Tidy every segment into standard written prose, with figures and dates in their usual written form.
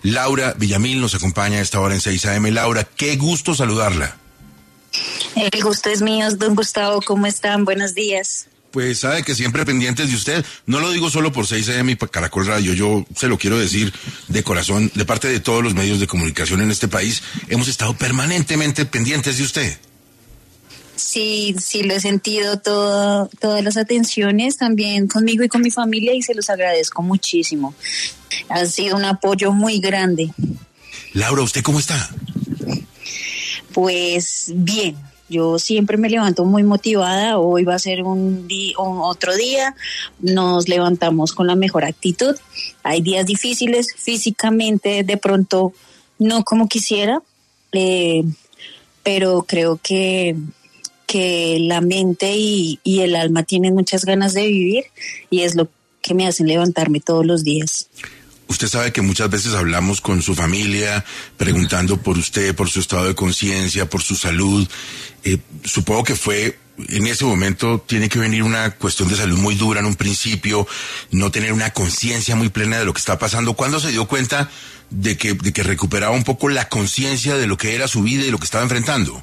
Laura Villamil nos acompaña a esta hora en 6 AM. Laura, qué gusto saludarla. El gusto es mío, don Gustavo. ¿Cómo están? Buenos días. Pues sabe que siempre pendientes de usted. No lo digo solo por 6 AM y por Caracol Radio. Yo se lo quiero decir de corazón, de parte de todos los medios de comunicación en este país. Hemos estado permanentemente pendientes de usted. Sí, lo he sentido todas las atenciones también conmigo y con mi familia y se los agradezco muchísimo. Ha sido un apoyo muy grande. Laura, ¿usted cómo está? Pues bien, yo siempre me levanto muy motivada. Hoy va a ser otro día. Nos levantamos con la mejor actitud. Hay días difíciles físicamente, de pronto no como quisiera, pero creo que la mente y el alma tienen muchas ganas de vivir y es lo que me hacen levantarme todos los días. Usted sabe que muchas veces hablamos con su familia, preguntando por usted, por su estado de conciencia, por su salud. Supongo que fue, en ese momento, tiene que venir una cuestión de salud muy dura en un principio, no tener una conciencia muy plena de lo que está pasando. ¿Cuándo se dio cuenta de que recuperaba un poco la conciencia de lo que era su vida y lo que estaba enfrentando?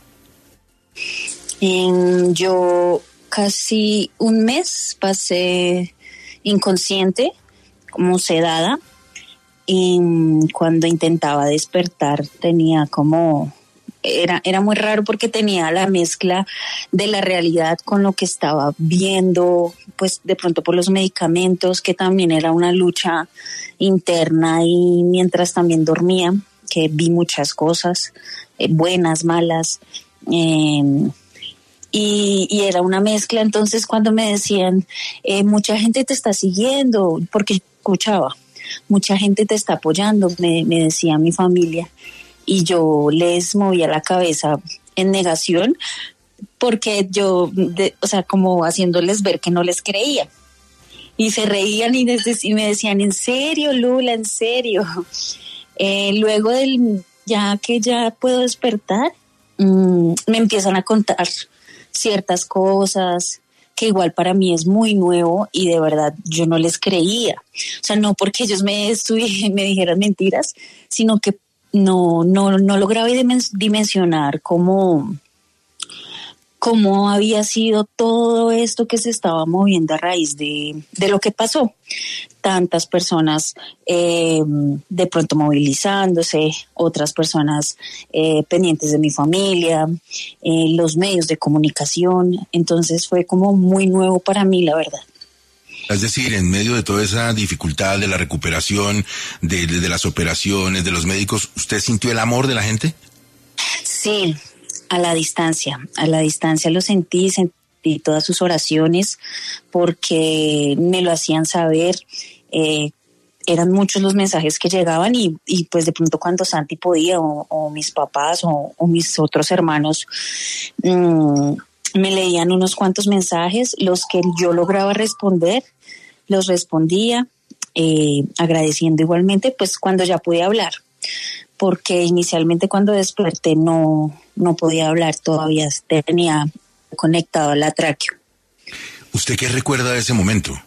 Yo casi un mes pasé inconsciente, como sedada, y cuando intentaba despertar tenía era muy raro porque tenía la mezcla de la realidad con lo que estaba viendo, pues de pronto por los medicamentos, que también era una lucha interna, y mientras también dormía, que vi muchas cosas, buenas, malas, y era una mezcla. Entonces cuando me decían, mucha gente te está siguiendo, porque escuchaba, mucha gente te está apoyando, me decía mi familia, y yo les movía la cabeza en negación, porque yo, como haciéndoles ver que no les creía, y se reían y me decían, ¿en serio, Lula? ¿En serio? Luego ya puedo despertar, me empiezan a contar ciertas cosas que igual para mí es muy nuevo y de verdad yo no les creía. O sea, no porque ellos me dijeran mentiras, sino que no lograba dimensionar cómo había sido todo esto que se estaba moviendo a raíz de lo que pasó. Tantas personas de pronto movilizándose, otras personas pendientes de mi familia, los medios de comunicación. Entonces fue como muy nuevo para mí, la verdad. Es decir, en medio de toda esa dificultad de la recuperación, de las operaciones, de los médicos, ¿usted sintió el amor de la gente? Sí, a la distancia lo sentí todas sus oraciones, porque me lo hacían saber. Eran muchos los mensajes que llegaban y pues de pronto cuando Santi podía o mis papás o mis otros hermanos me leían unos cuantos mensajes, los que yo lograba responder, los respondía, agradeciendo igualmente pues cuando ya pude hablar, porque inicialmente cuando desperté no podía hablar todavía, tenía conectado la tráqueo. ¿Usted qué recuerda de ese momento?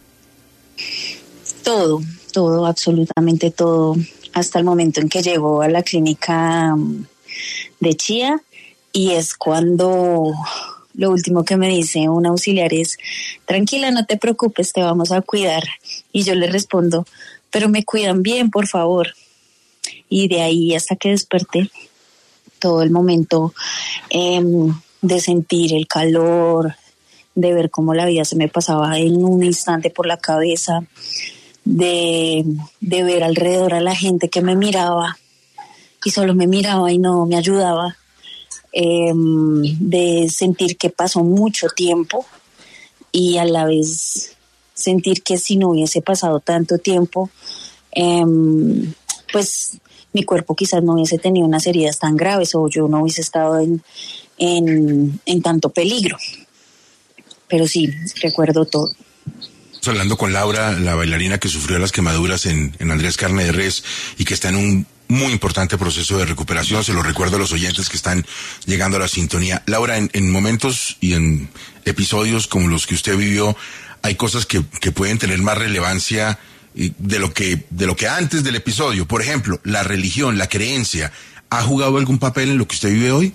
Todo, absolutamente todo, hasta el momento en que llegó a la clínica de Chía, y es cuando lo último que me dice un auxiliar es, tranquila, no te preocupes, te vamos a cuidar. Y yo le respondo, pero me cuidan bien, por favor. Y de ahí hasta que desperté, todo el momento de sentir el calor, de ver cómo la vida se me pasaba en un instante por la cabeza, de ver alrededor a la gente que me miraba y solo me miraba y no me ayudaba, de sentir que pasó mucho tiempo y a la vez sentir que si no hubiese pasado tanto tiempo, pues mi cuerpo quizás no hubiese tenido unas heridas tan graves o yo no hubiese estado en tanto peligro. Pero sí, recuerdo todo. Estamos hablando con Laura, la bailarina que sufrió las quemaduras en Andrés Carne de Res y que está en un muy importante proceso de recuperación. Se lo recuerdo a los oyentes que están llegando a la sintonía. Laura, en momentos y en episodios como los que usted vivió, hay cosas que pueden tener más relevancia de lo que antes del episodio. Por ejemplo, la religión, la creencia, ¿ha jugado algún papel en lo que usted vive hoy?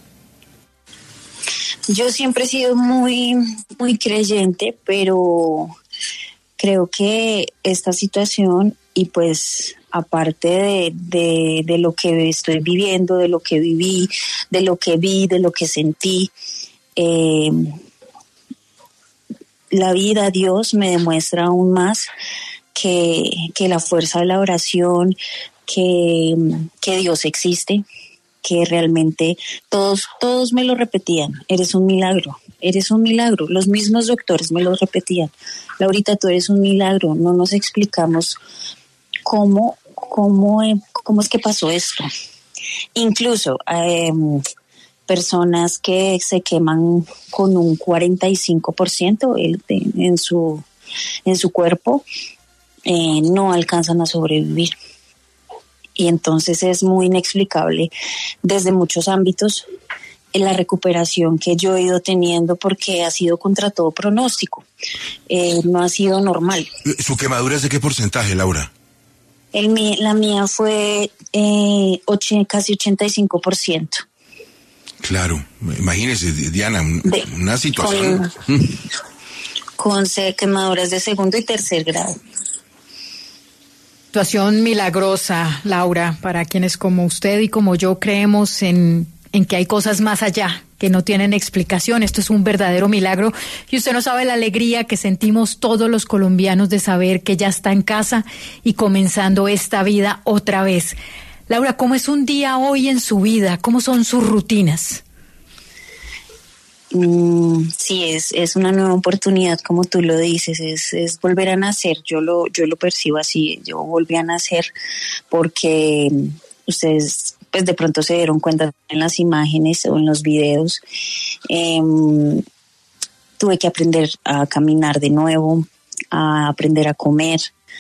Yo siempre he sido muy, muy creyente, pero creo que esta situación y pues aparte de lo que estoy viviendo, de lo que viví, de lo que vi, de lo que sentí, la vida, Dios me demuestra aún más que la fuerza de la oración, que Dios existe, que realmente todos me lo repetían, eres un milagro, los mismos doctores me lo repetían, Laurita, tú eres un milagro, no nos explicamos cómo es que pasó esto. Incluso personas que se queman con un 45% en su cuerpo no alcanzan a sobrevivir. Y entonces es muy inexplicable desde muchos ámbitos la recuperación que yo he ido teniendo porque ha sido contra todo pronóstico. No ha sido normal. ¿Su quemadura es de qué porcentaje, Laura? La mía fue casi 85%. Claro, imagínese, Diana, una situación... Con quemaduras de segundo y tercer grado. Situación milagrosa, Laura, para quienes como usted y como yo creemos en que hay cosas más allá que no tienen explicación. Esto es un verdadero milagro y usted no sabe la alegría que sentimos todos los colombianos de saber que ya está en casa y comenzando esta vida otra vez. Laura, ¿cómo es un día hoy en su vida? ¿Cómo son sus rutinas? Sí, es una nueva oportunidad, como tú lo dices, es volver a nacer. Yo lo percibo así, yo volví a nacer porque ustedes pues de pronto se dieron cuenta en las imágenes o en los videos. Tuve que aprender a caminar de nuevo, a aprender a comer,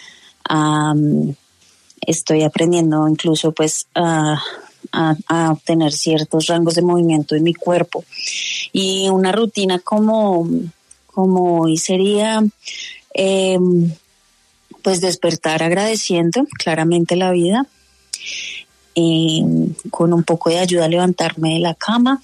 estoy aprendiendo incluso pues a obtener ciertos rangos de movimiento en mi cuerpo. Y una rutina como hoy sería pues despertar agradeciendo claramente la vida, con un poco de ayuda a levantarme de la cama.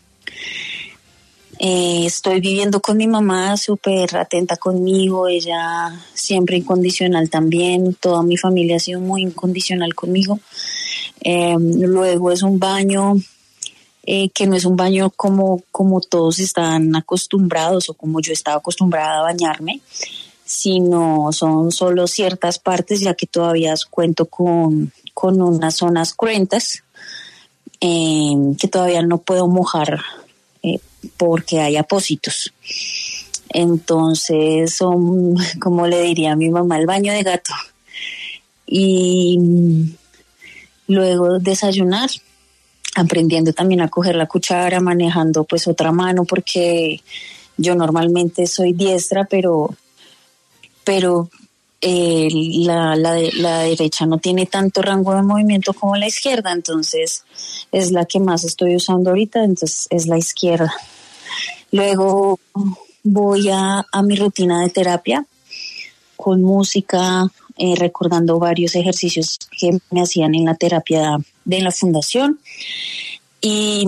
Estoy viviendo con mi mamá súper atenta conmigo, ella siempre incondicional también, toda mi familia ha sido muy incondicional conmigo. Luego es un baño que no es un baño como todos están acostumbrados o como yo estaba acostumbrada a bañarme, sino son solo ciertas partes, ya que todavía cuento con unas zonas cruentas que todavía no puedo mojar porque hay apósitos. Entonces son, como le diría a mi mamá, el baño de gato. Y luego desayunar, aprendiendo también a coger la cuchara, manejando pues otra mano, porque yo normalmente soy diestra, pero la derecha no tiene tanto rango de movimiento como la izquierda, entonces es la que más estoy usando ahorita, entonces es la izquierda. Luego voy a mi rutina de terapia con música, recordando varios ejercicios que me hacían en la terapia de la fundación, y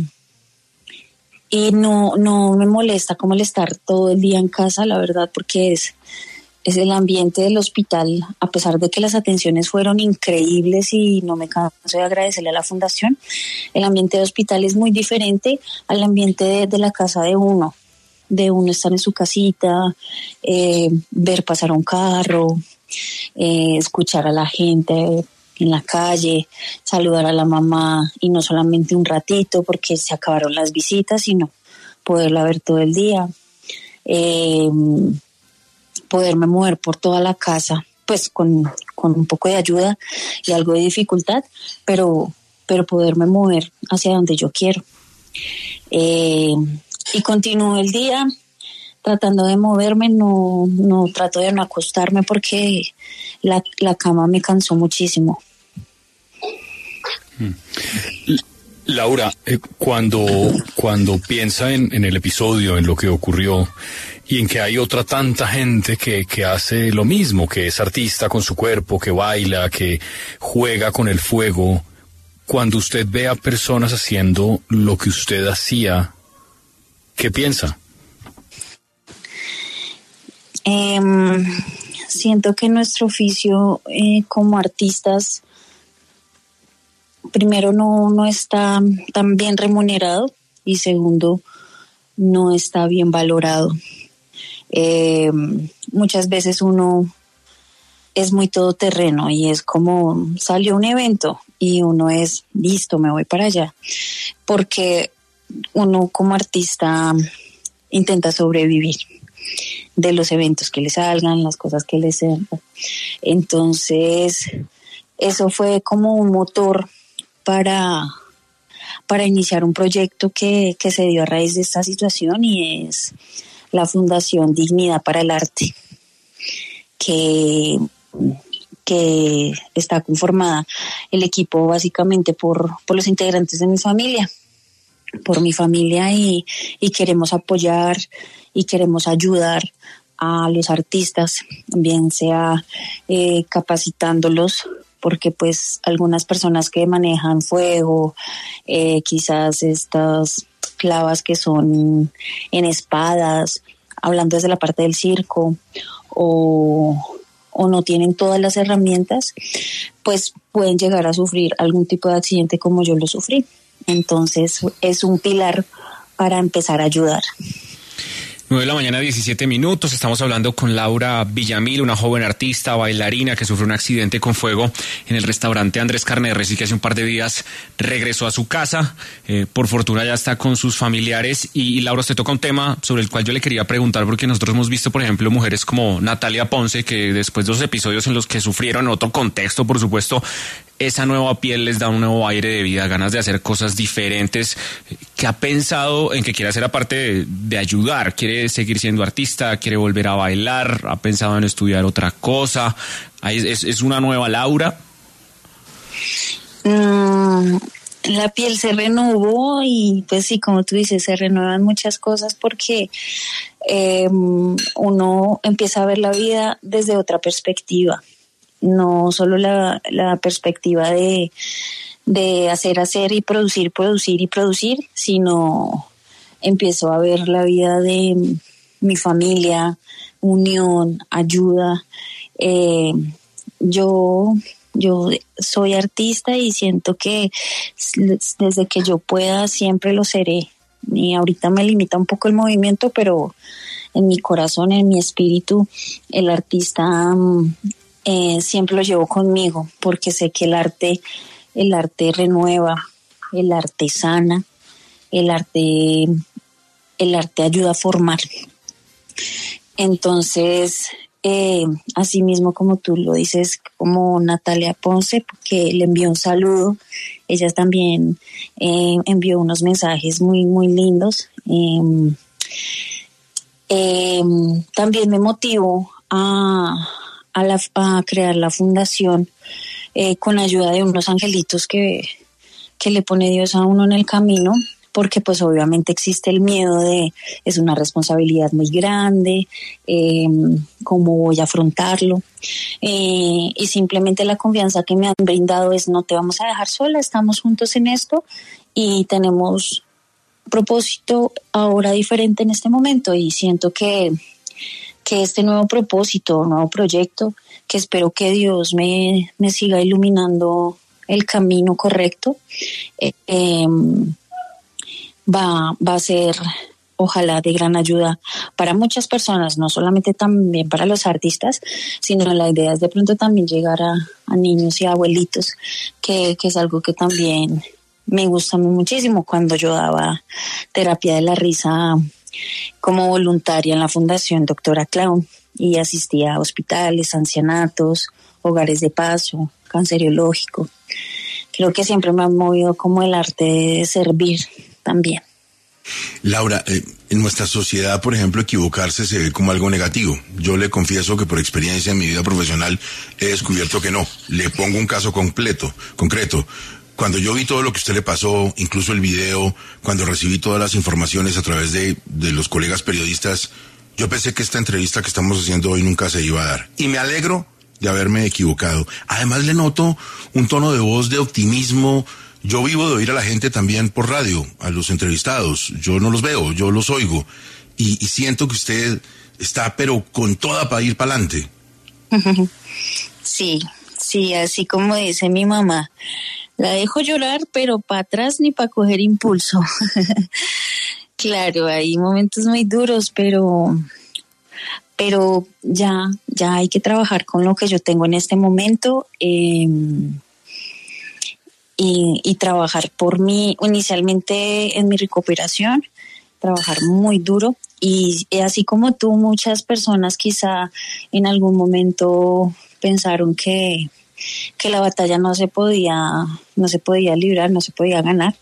no me molesta como el estar todo el día en casa, la verdad, porque es el ambiente del hospital, a pesar de que las atenciones fueron increíbles y no me canso de agradecerle a la fundación, el ambiente del hospital es muy diferente al ambiente de la casa de uno estar en su casita, ver pasar un carro, escuchar a la gente en la calle, saludar a la mamá, y no solamente un ratito porque se acabaron las visitas, sino poderla ver todo el día, poderme mover por toda la casa, pues con un poco de ayuda y algo de dificultad, pero poderme mover hacia donde yo quiero. Y continúo el día tratando de moverme, no trato de no acostarme porque la cama me cansó muchísimo. Laura, cuando piensa en el episodio, en lo que ocurrió, y en que hay otra tanta gente que hace lo mismo, que es artista con su cuerpo, que baila, que juega con el fuego. Cuando usted ve a personas haciendo lo que usted hacía, ¿qué piensa? Siento que nuestro oficio como artistas, primero no está tan bien remunerado y segundo, no está bien valorado. Muchas veces uno es muy todoterreno y es como salió un evento y uno es listo, me voy para allá, porque uno como artista intenta sobrevivir de los eventos que le salgan, las cosas que le salgan. Entonces, eso fue como un motor para iniciar un proyecto que se dio a raíz de esta situación, y es la Fundación Dignidad para el Arte, que está conformada el equipo básicamente por los integrantes de mi familia, por mi familia, y queremos apoyar y queremos ayudar a los artistas, bien sea capacitándolos, porque pues algunas personas que manejan fuego, quizás estas clavas que son en espadas, hablando desde la parte del circo, o no tienen todas las herramientas, pues pueden llegar a sufrir algún tipo de accidente como yo lo sufrí. Entonces es un pilar para empezar a ayudar. 9:17 a.m, estamos hablando con Laura Villamil, una joven artista, bailarina que sufrió un accidente con fuego en el restaurante Andrés Carne de Res y que hace un par de días regresó a su casa. Por fortuna ya está con sus familiares. Y Laura, usted toca un tema sobre el cual yo le quería preguntar, porque nosotros hemos visto, por ejemplo, mujeres como Natalia Ponce, que después de los episodios en los que sufrieron, en otro contexto, por supuesto, esa nueva piel les da un nuevo aire de vida, ganas de hacer cosas diferentes. ¿Qué ha pensado en que quiere hacer aparte de ayudar? ¿Quiere seguir siendo artista? ¿Quiere volver a bailar? ¿Ha pensado en estudiar otra cosa? ¿Es una nueva Laura? La piel se renovó y pues sí, como tú dices, se renuevan muchas cosas porque uno empieza a ver la vida desde otra perspectiva. No solo la perspectiva de hacer y producir, sino empiezo a ver la vida de mi familia, unión, ayuda. Yo soy artista y siento que desde que yo pueda siempre lo seré. Y ahorita me limita un poco el movimiento, pero en mi corazón, en mi espíritu, el artista siempre lo llevo conmigo, porque sé que el arte renueva, el arte sana, el arte ayuda a formar. Entonces, así mismo como tú lo dices, como Natalia Ponce, que le envió un saludo, ella también envió unos mensajes muy, muy lindos. También me motivó a crear la fundación con ayuda de unos angelitos que le pone Dios a uno en el camino, porque pues obviamente existe el miedo es una responsabilidad muy grande, cómo voy a afrontarlo, y simplemente la confianza que me han brindado es: no te vamos a dejar sola, estamos juntos en esto y tenemos propósito ahora diferente en este momento, y siento que este nuevo propósito, nuevo proyecto, que espero que Dios me siga iluminando el camino correcto, va a ser, ojalá, de gran ayuda para muchas personas, no solamente también para los artistas, sino la idea es de pronto también llegar a niños y a abuelitos, que es algo que también me gusta muchísimo. Cuando yo daba terapia de la risa como voluntaria en la Fundación Doctora Clown, y asistía a hospitales, ancianatos, hogares de paso, canceriológico. Creo que siempre me ha movido como el arte de servir también. Laura, en nuestra sociedad, por ejemplo, equivocarse se ve como algo negativo. Yo le confieso que por experiencia en mi vida profesional he descubierto que no. Le pongo un caso concreto. Cuando yo vi todo lo que a usted le pasó, incluso el video, cuando recibí todas las informaciones a través de los colegas periodistas, Yo pensé que esta entrevista que estamos haciendo hoy nunca se iba a dar. Y me alegro de haberme equivocado. Además le noto un tono de voz de optimismo. Yo vivo de oír a la gente también por radio, a los entrevistados. Yo no los veo, yo los oigo. Y siento que usted está pero con toda para ir para adelante. Sí, así como dice mi mamá. La dejo llorar, pero para atrás ni para coger impulso. Claro, hay momentos muy duros, pero ya hay que trabajar con lo que yo tengo en este momento y trabajar por mí, inicialmente en mi recuperación, trabajar muy duro. Y así como tú, muchas personas quizá en algún momento pensaron que la batalla no se podía librar, no se podía ganar,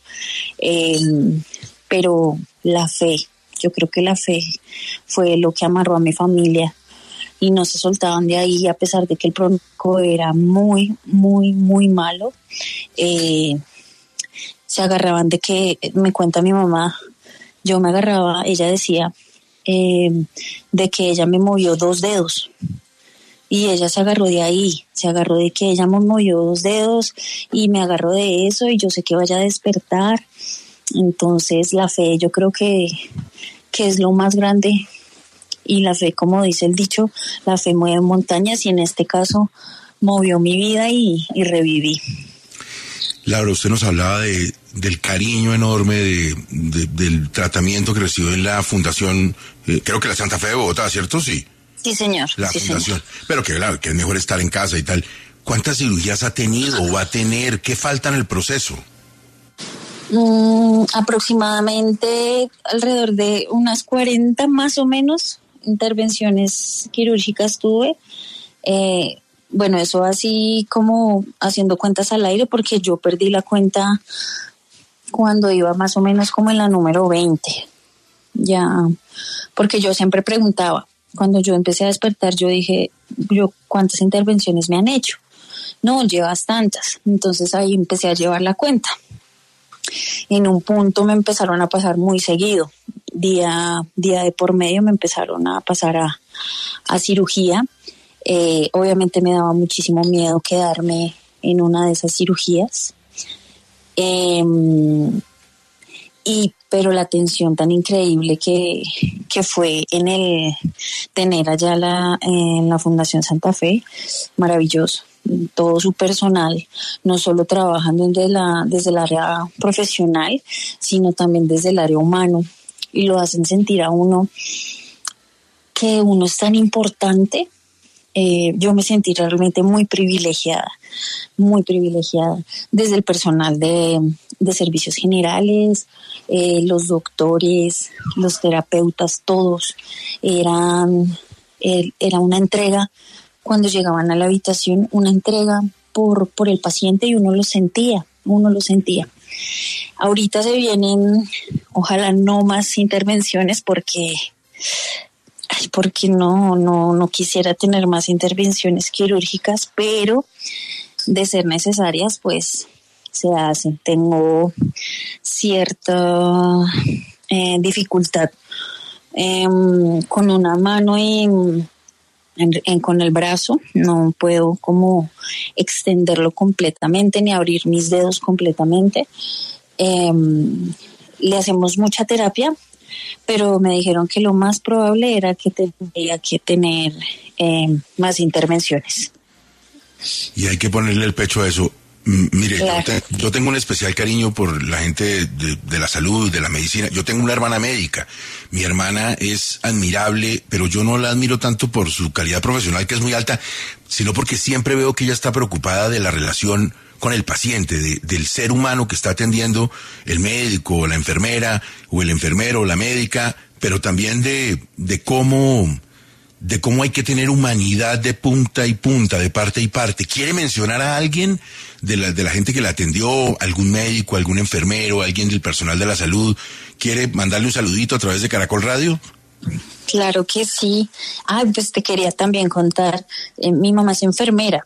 pero la fe, yo creo que la fe fue lo que amarró a mi familia y no se soltaban de ahí, a pesar de que el pronóstico era muy, muy, muy malo. Se agarraban de que, me cuenta mi mamá, yo me agarraba, ella decía, de que ella me movió 2 dedos. Y ella se agarró de ahí, se agarró de que ella me movió 2 dedos y me agarró de eso y yo sé que vaya a despertar. Entonces la fe yo creo que es lo más grande y la fe, como dice el dicho, la fe mueve montañas y en este caso movió mi vida y reviví. Laura, usted nos hablaba del cariño enorme del tratamiento que recibió en la fundación, creo que la Santa Fe de Bogotá, ¿cierto? Sí. Sí, señor. La sí, fundación. Señor. Pero que claro, que es mejor estar en casa y tal. ¿Cuántas cirugías ha tenido o va a tener? ¿Qué falta en el proceso? Aproximadamente alrededor de unas 40 más o menos intervenciones quirúrgicas tuve. Bueno, eso así como haciendo cuentas al aire, porque yo perdí la cuenta cuando iba más o menos como en la número 20. Ya, porque yo siempre preguntaba, cuando yo empecé a despertar, yo dije, ¿cuántas intervenciones me han hecho? No, llevas tantas. Entonces ahí empecé a llevar la cuenta. En un punto me empezaron a pasar muy seguido. Día de por medio me empezaron a pasar a cirugía. Obviamente me daba muchísimo miedo quedarme en una de esas cirugías. Pero la atención tan increíble que fue en el tener allá en la Fundación Santa Fe, maravilloso. Todo su personal, no solo trabajando desde el área profesional, sino también desde el área humano, y lo hacen sentir a uno que uno es tan importante. Yo me sentí realmente muy privilegiada, desde el personal de servicios generales, los doctores, los terapeutas, todos era una entrega. Cuando llegaban a la habitación, una entrega por el paciente y uno lo sentía. Ahorita se vienen, ojalá no más intervenciones porque no quisiera tener más intervenciones quirúrgicas, pero de ser necesarias, pues se hacen. Tengo cierta dificultad con una mano y con el brazo, no puedo como extenderlo completamente ni abrir mis dedos completamente. Le hacemos mucha terapia, pero me dijeron que lo más probable era que tendría que tener más intervenciones. Y hay que ponerle el pecho a eso. Mire, claro. Yo tengo un especial cariño por la gente de la salud, de la medicina. Yo tengo una hermana médica. Mi hermana es admirable, pero yo no la admiro tanto por su calidad profesional, que es muy alta, sino porque siempre veo que ella está preocupada de la relación con el paciente, del ser humano que está atendiendo, el médico, o la enfermera, o el enfermero, o la médica, pero también de cómo hay que tener humanidad de punta y punta, de parte y parte. ¿Quiere mencionar a alguien de la gente que la atendió, algún médico, algún enfermero, alguien del personal de la salud? ¿Quiere mandarle un saludito a través de Caracol Radio? Claro que sí. Pues te quería también contar, mi mamá es enfermera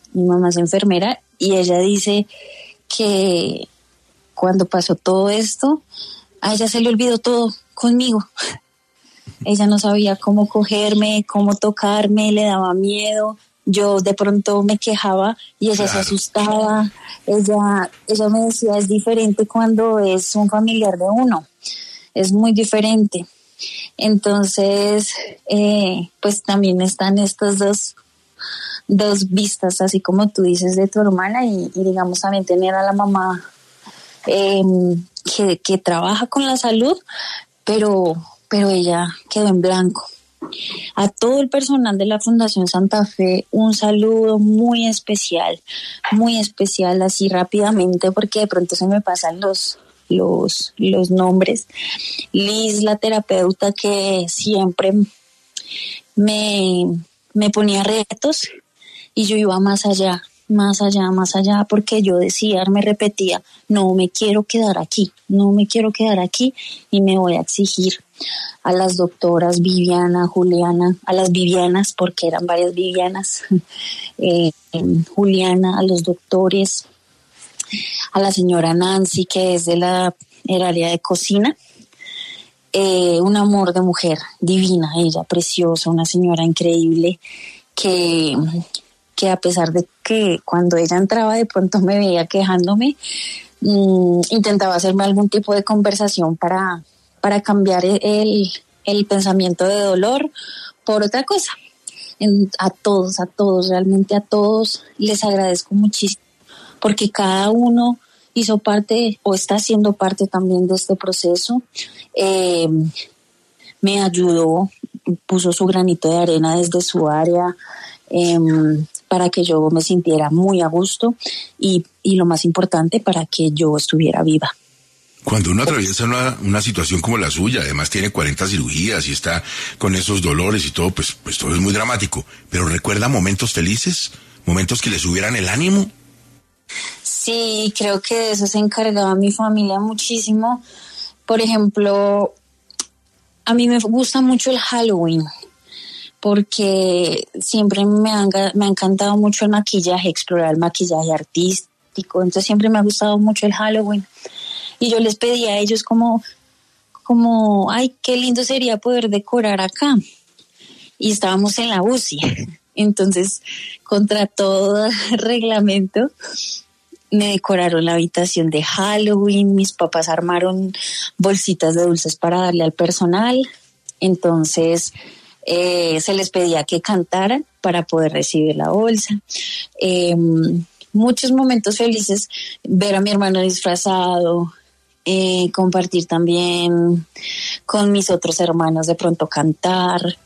y ella dice que cuando pasó todo esto, a ella se le olvidó todo conmigo. Ella no sabía cómo cogerme, cómo tocarme, le daba miedo. Yo de pronto me quejaba y ella se asustaba. Ella me decía, es diferente cuando es un familiar de uno. Es muy diferente. Entonces, pues también están estas dos vistas, así como tú dices, de tu hermana y digamos también tener a la mamá que trabaja con la salud, pero ella quedó en blanco. A todo el personal de la Fundación Santa Fe, un saludo muy especial, así rápidamente, porque de pronto se me pasan los nombres. Liz, la terapeuta que siempre me ponía retos y yo iba más allá, porque yo decía, me repetía, no me quiero quedar aquí y me voy a exigir. A las doctoras Viviana, Juliana, a las Vivianas, porque eran varias Vivianas, Juliana, a los doctores, a la señora Nancy, que es era área de cocina, un amor de mujer, divina, ella, preciosa, una señora increíble, que a pesar de que cuando ella entraba de pronto me veía quejándome, intentaba hacerme algún tipo de conversación para cambiar el pensamiento de dolor por otra cosa. A todos, realmente a todos les agradezco muchísimo, porque cada uno hizo parte o está haciendo parte también de este proceso. Me ayudó, puso su granito de arena desde su área para que yo me sintiera muy a gusto y lo más importante, para que yo estuviera viva. Cuando uno atraviesa una situación como la suya, además tiene 40 cirugías y está con esos dolores y todo, pues todo es muy dramático. Pero ¿recuerda momentos felices? ¿Momentos que le subieran el ánimo? Sí, creo que de eso se encargaba mi familia muchísimo. Por ejemplo, a mí me gusta mucho el Halloween, porque siempre me ha encantado mucho el maquillaje, explorar el maquillaje artístico. Entonces siempre me ha gustado mucho el Halloween. Y yo les pedí a ellos como, ay, qué lindo sería poder decorar acá. Y estábamos en la UCI. Entonces, contra todo reglamento, me decoraron la habitación de Halloween. Mis papás armaron bolsitas de dulces para darle al personal. Entonces, se les pedía que cantaran para poder recibir la bolsa. Muchos momentos felices, ver a mi hermano disfrazado, compartir también con mis otros hermanos, de pronto cantar.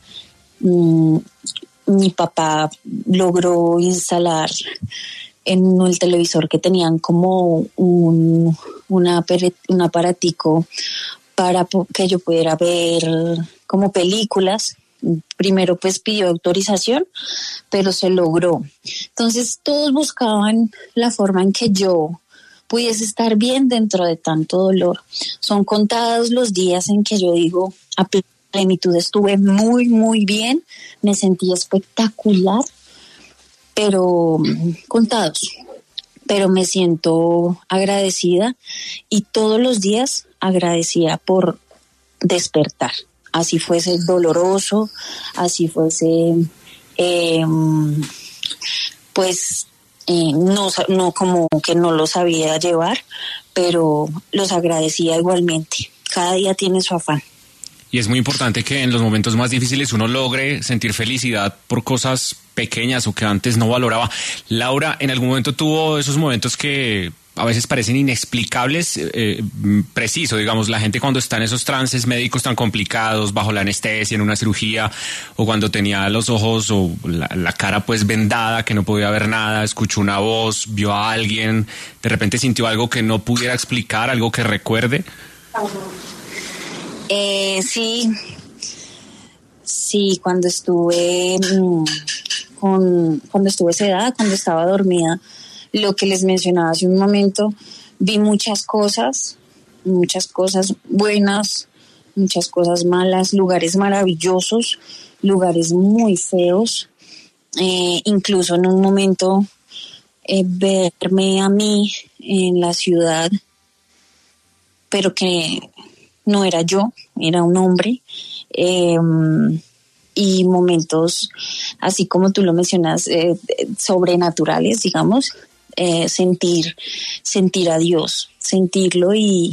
Mi papá logró instalar en el televisor que tenían como un aparatico para que yo pudiera ver como películas. Primero pues pidió autorización, pero se logró. Entonces todos buscaban la forma en que yo pudiese estar bien dentro de tanto dolor. Son contados los días en que yo digo, a plenitud estuve muy, muy bien, me sentí espectacular, pero contados. Pero me siento agradecida y todos los días agradecida por despertar. Así fuese doloroso, así fuese, no como que no lo sabía llevar, pero los agradecía igualmente. Cada día tiene su afán. Y es muy importante que en los momentos más difíciles uno logre sentir felicidad por cosas pequeñas o que antes no valoraba. Laura, ¿en algún momento tuvo esos momentos que a veces parecen inexplicables? Preciso, digamos, la gente cuando está en esos trances médicos tan complicados, bajo la anestesia, en una cirugía, o cuando tenía los ojos o la cara pues vendada, que no podía ver nada, escuchó una voz, vio a alguien, de repente sintió algo que no pudiera explicar, algo que recuerde. Sí, cuando estuve sedada, cuando estaba dormida, lo que les mencionaba hace un momento, vi muchas cosas buenas, muchas cosas malas, lugares maravillosos, lugares muy feos, incluso en un momento verme a mí en la ciudad, pero que no era yo, era un hombre. Y momentos, así como tú lo mencionas, sobrenaturales, digamos, sentir a Dios, sentirlo y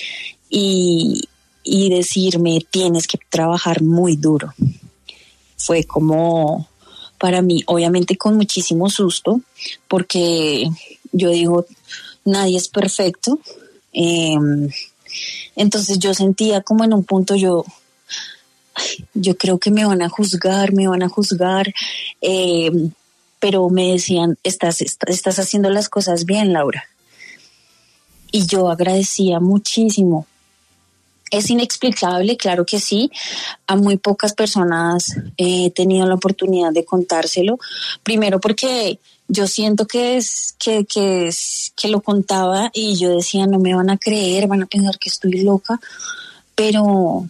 decirme, tienes que trabajar muy duro. Fue como, para mí, obviamente con muchísimo susto, porque yo digo, nadie es perfecto. Entonces yo sentía como en un punto yo creo que me van a juzgar, pero me decían, estás haciendo las cosas bien, Laura. Y yo agradecía muchísimo. Es inexplicable, claro que sí. A muy pocas personas he tenido la oportunidad de contárselo. Primero porque yo siento que lo contaba y yo decía, no me van a creer, van a pensar que estoy loca, pero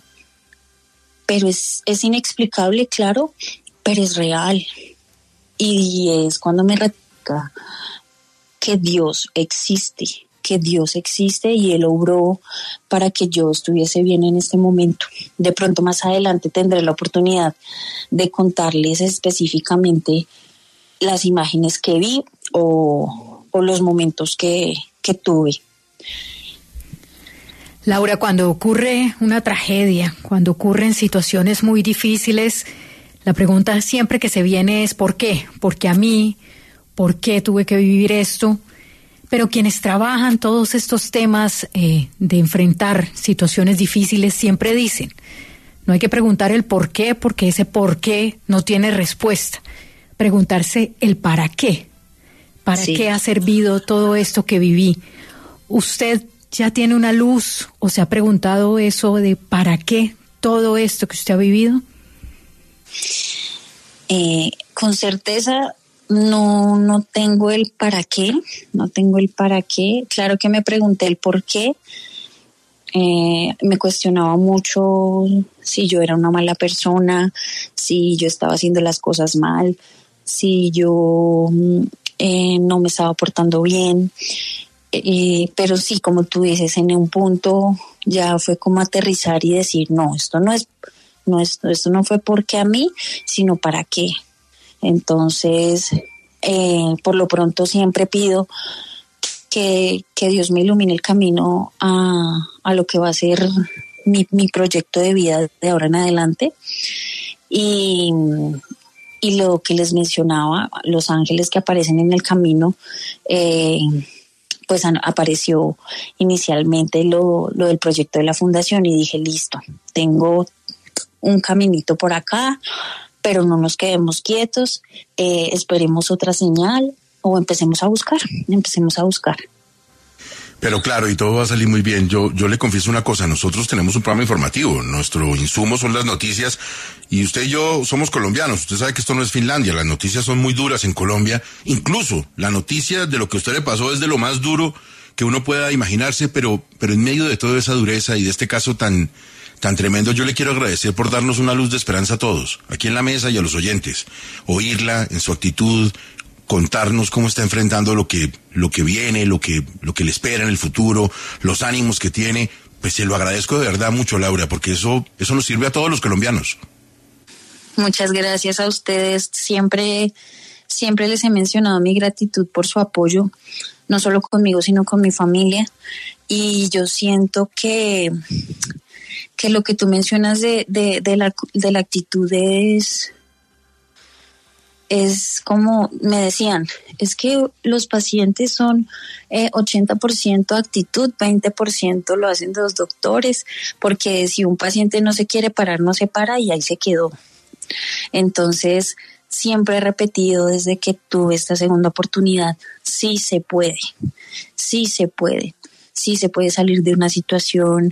es inexplicable, claro, pero es real. Y es cuando me recuerda que Dios existe y Él obró para que yo estuviese bien en este momento. De pronto más adelante tendré la oportunidad de contarles específicamente las imágenes que vi o los momentos que tuve. Laura, cuando ocurre una tragedia, cuando ocurren situaciones muy difíciles, la pregunta siempre que se viene es ¿por qué? ¿Por qué a mí? ¿Por qué tuve que vivir esto? Pero quienes trabajan todos estos temas de enfrentar situaciones difíciles siempre dicen, no hay que preguntar el por qué, porque ese por qué no tiene respuesta. Preguntarse el para qué. ¿Para qué ha servido todo esto que viví? ¿Usted ya tiene una luz o se ha preguntado eso de para qué todo esto que usted ha vivido? Con certeza no tengo el para qué, Claro que me pregunté el por qué. Me cuestionaba mucho si yo era una mala persona, si yo estaba haciendo las cosas mal, si yo no me estaba portando bien. Pero sí, como tú dices, en un punto ya fue como aterrizar y decir, no, esto no fue porque a mí, sino para qué. Entonces, por lo pronto siempre pido que Dios me ilumine el camino a lo que va a ser mi proyecto de vida de ahora en adelante. Y lo que les mencionaba, los ángeles que aparecen en el camino, pues apareció inicialmente lo del proyecto de la fundación y dije, listo, tengo un caminito por acá, pero no nos quedemos quietos, esperemos otra señal o empecemos a buscar. Pero claro, y todo va a salir muy bien. Yo le confieso una cosa, nosotros tenemos un programa informativo, nuestro insumo son las noticias, y usted y yo somos colombianos, usted sabe que esto no es Finlandia, las noticias son muy duras en Colombia, incluso la noticia de lo que a usted le pasó es de lo más duro que uno pueda imaginarse, pero en medio de toda esa dureza y de este caso tan tremendo, yo le quiero agradecer por darnos una luz de esperanza a todos, aquí en la mesa y a los oyentes, oírla en su actitud, contarnos cómo está enfrentando lo que viene, lo que le espera en el futuro, los ánimos que tiene. Pues se lo agradezco de verdad mucho, Laura, porque eso nos sirve a todos los colombianos. Muchas gracias a ustedes. Siempre les he mencionado mi gratitud por su apoyo, no solo conmigo, sino con mi familia. Y yo siento que lo que tú mencionas de la actitud es como me decían, es que los pacientes son 80% actitud, 20% lo hacen los doctores, porque si un paciente no se quiere parar, no se para y ahí se quedó. Entonces, siempre he repetido desde que tuve esta segunda oportunidad, sí se puede salir de una situación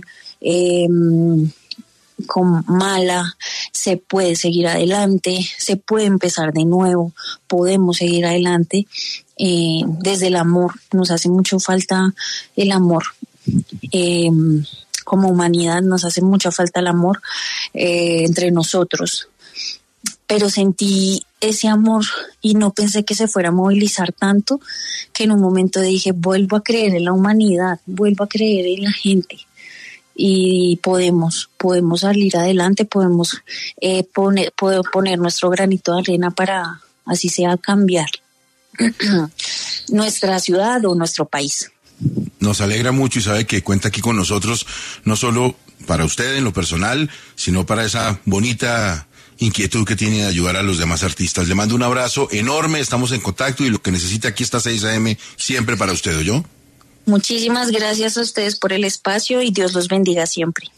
mala, se puede seguir adelante, se puede empezar de nuevo, podemos seguir adelante desde el amor. Nos hace mucho falta el amor. Como humanidad nos hace mucha falta el amor entre nosotros. Pero sentí ese amor y no pensé que se fuera a movilizar tanto que en un momento dije, vuelvo a creer en la humanidad, vuelvo a creer en la gente. y podemos salir adelante, podemos poner nuestro granito de arena para, así sea, cambiar nuestra ciudad o nuestro país. Nos alegra mucho y sabe que cuenta aquí con nosotros, no solo para usted en lo personal, sino para esa bonita inquietud que tiene de ayudar a los demás artistas. Le mando un abrazo enorme, estamos en contacto y lo que necesite aquí está 6 AM siempre para usted, ¿oyó? Muchísimas gracias a ustedes por el espacio y Dios los bendiga siempre.